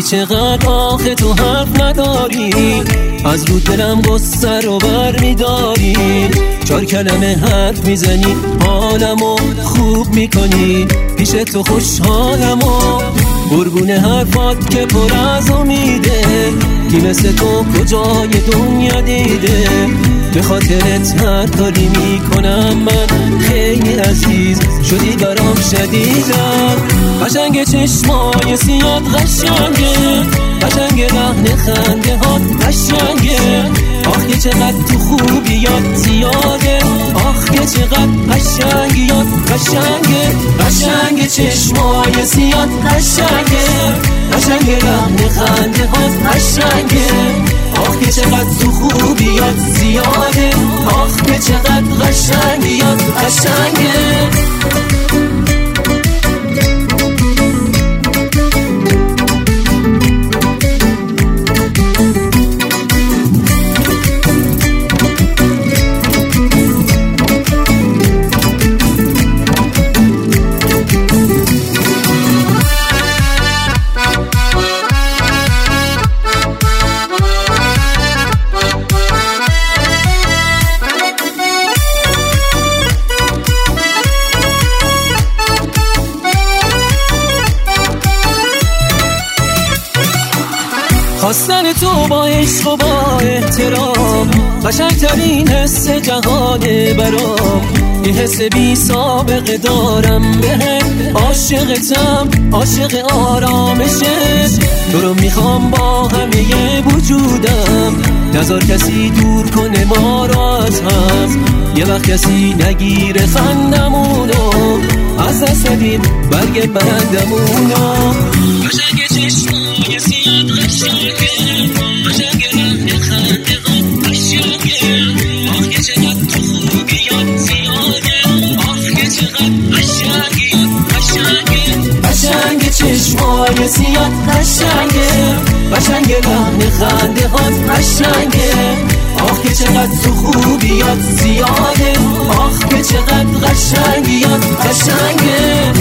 چقدر آخه تو حرف نداری، از رو دلم غصه رو بر میداری. 4 کلمه حرف میزنی حالمو خوب میکنی، پیش تو خوشحالمو قربون حرفات که پر از امیده. کی مثل تو کجای دنیا دیده، به خاطرت هر کاری میکنم من خیلی عزیز شدی برام شدیدم. قشنگ چشمای سیاد قشنگه، قشنگ لحن خنده ها قشنگه. آخ که چقدر تو خوبیات زیاده، آخ که چقدر قشنگیات قشنگه. قشنگ چشمای سیاد قشنگه، قشنگ لحن خنده ها قشنگه. آخ که چقدر تو خوبیات زیاده، آخ که چقدر قشنگیات قشنگه. خواستن تو با عشق و با احترام قشنگترین حس جهانه برام. یه حس بی سابقه دارم بهت، عاشقتم عاشق آرامشت. تو رو میخوام با همه وجودم، نذار کسی دور کنه ما رو از هم. یه وقت کسی نگیره خندمونو، از دست دادیم برگ برندمونو. قشنگ چشمای سیاد قشنگه، قشنگ لحن خنده ها قشنگه. آخ که چقدر تو خوبیات زیاده، آخ که چقدر قشنگیات قشنگه. قشنگ چشمای سیاد قشنگه، قشنگ لحن خنده ها قشنگه. آخ که چقدر تو خوبیات زیاده، آخ که چقدر قشنگیات قشنگه.